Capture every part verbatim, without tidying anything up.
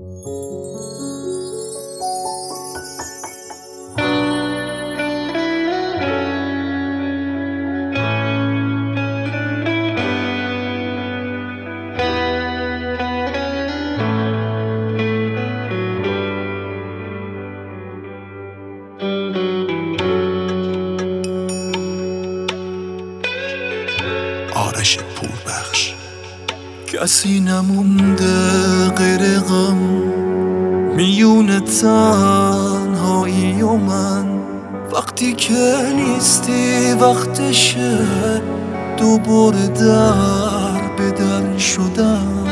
آرش پوربخش. کسی نمونده غیر غم میون تنهایی و من، وقتی که نیستی وقتشه دوباره در به در شدم.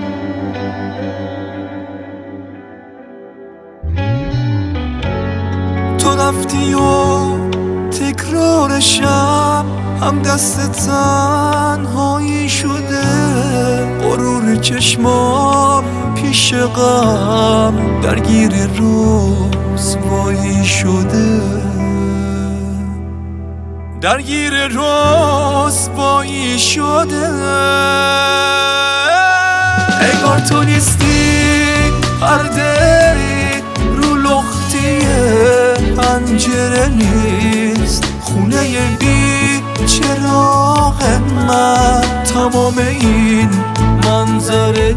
تو رفتی و تکرارشم هم دست تنهایی شده، غرور چشمام پیش غم درگیر رسوایی شده، درگیر رسوایی شده. انگار تو نیستی پرده رو لختی پنجره نیست، خونه بی چراغ من تمام این منظره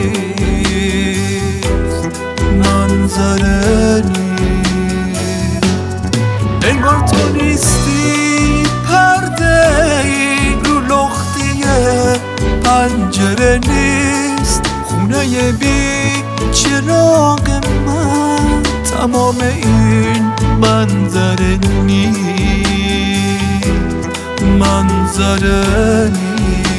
نیست، منظره نیست. انگار تو نیستی پرده رو لختی پنجره نیست، خونه بی چراغ من تمام این منظره نیست، منظره نیست.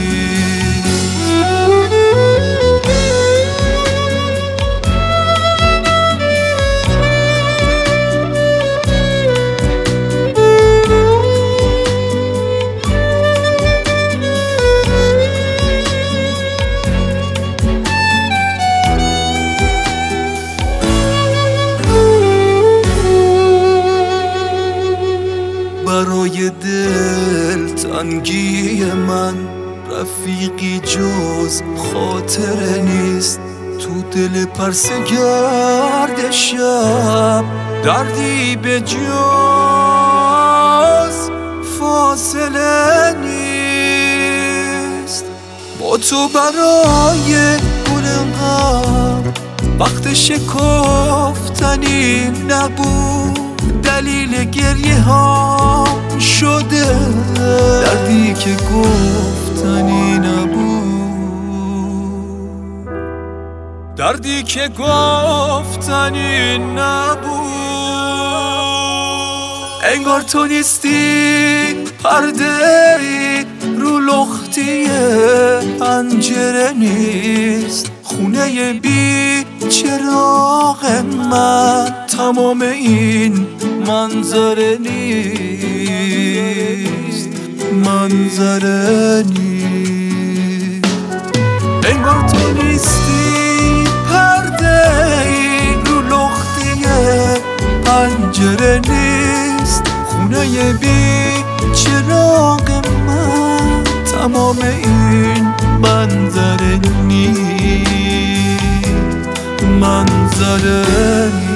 برای دل تنگی من رفیقی جز خاطره نیست، تو دل پرسه گرد شب دردی به جز فاصله نیست. با تو برای گل غم وقت شکفتنی نبود، دلیل گریه ها شده دردی که گفتنی نبود، دردی که گفتنی نبود. انگار تو نیستی پرده رو لختی پنجره نیست، خونه بی چراغ من تمام این منظره نیست، منظره نیست. انگار تو نیستی پرده رو لختی پنجره نیست، خونه بی چراغ من تمام این منظره نیست، منظره نیست.